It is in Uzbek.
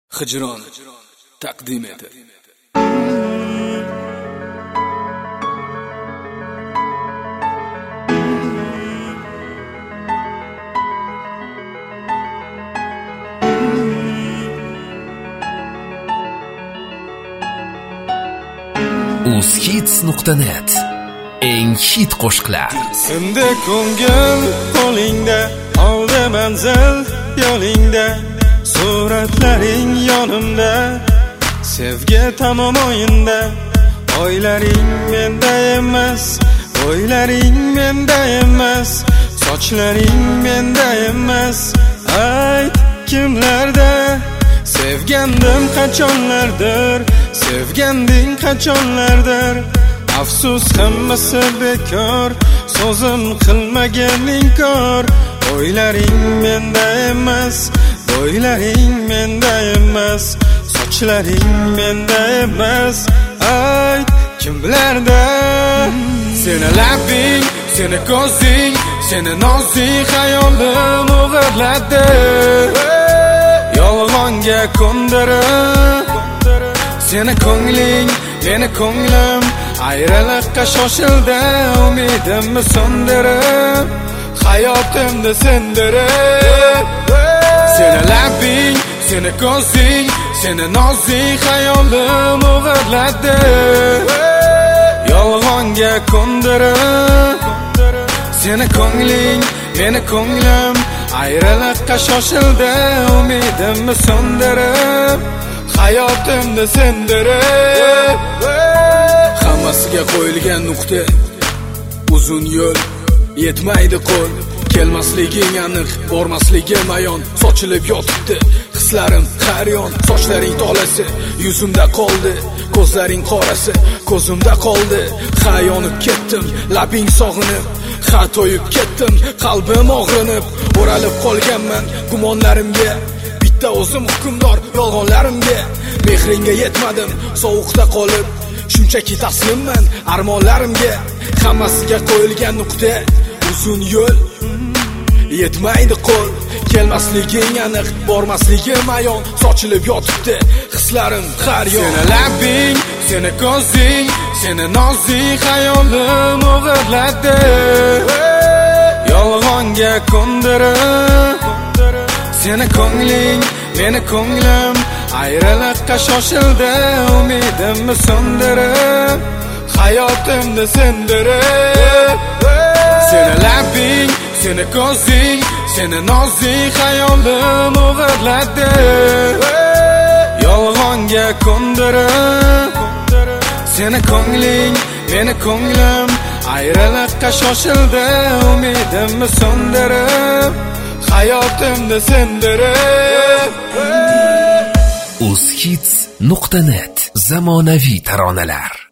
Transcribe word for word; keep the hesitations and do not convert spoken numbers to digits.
Hijron taqdim etadi. uzhits nuqta net eng hit qo'shiqlar. Sende ko'ngil qo'lingda, oldi manzil yo'lingda, suratlaring yonimda, sevgi tamom o'yinda. Oylaring menda emas, o'ylaring menda emas, sochlaring menda emas. Ayt kimlarda sevgandim qachonlardir, sevganding qachonlardir. Afsus hammasi bekor, so'zim qilmagan inkor. O'ylaring menda emas, o'ylaring menda emas, sochlaring menda emas. Ayt kim bilarda seni labing, seni ko'zing, seni nozik xayolim o'g'irladi. Yolg'onga ko'ndirib seni ko'ngling, meni ko'nglim ayriliqqa shoshildi. Umidimni so'ndirib, hayotimni sindirib. Seni labing, seni ko'zing, seni nozik xayolim o'g'irladi. Yolg'onga ko'ndirib seni ko'ngling, meni ko'nglim ayriliqqa shoshildi. Umidimni so'ndirib, hayotimni sindirib. Hammasiga qo'yilgan nuqta, uzun yo'l yetmaydi qo'l. Kelmasliging aniq, bormasligim ayon. Sochilib yotibdi hislarim qaryon. Sochlaring tolasi yuzimda qoldi, ko'zlaring qorasi ko'zimda qoldi. Xayonib ketdim, labing sog'inib, ha to'yib ketdim, qalbim og'rinib. O'ralib qolganman gumonlarimga, bitta o'zim hukmdor yolg'onlarimga. Mehringga yetmadim, sovuqda qolib, shunchaki taslimman armonlarimga. Hammasiga qo'yilgan nuqta, uzun yo'l yetmaydi qo'l. Kelmasliging aniq, bormasligim ayon. Sochilib yotibdi hislarim har yon. Seni labing, seni ko'zing, seni nozik xayolim o'g'irladi. Yolg'onga ko'ndirib seni ko'ngling, meni ko'nglim ayriliqqa shoshildi. Umidimni so'ndirib, hayotimni sindirib. Seni labing, seni ko'zing, seni nozik xayolim o'g'irladi. Yolg'onga ko'ndirib seni ko'ngling, meni ko'nglim ayriliqqa shoshildi. Umidimni so'ndirib, hayotimni sindirib. uzhits nuqta net zamonaviy taronalar.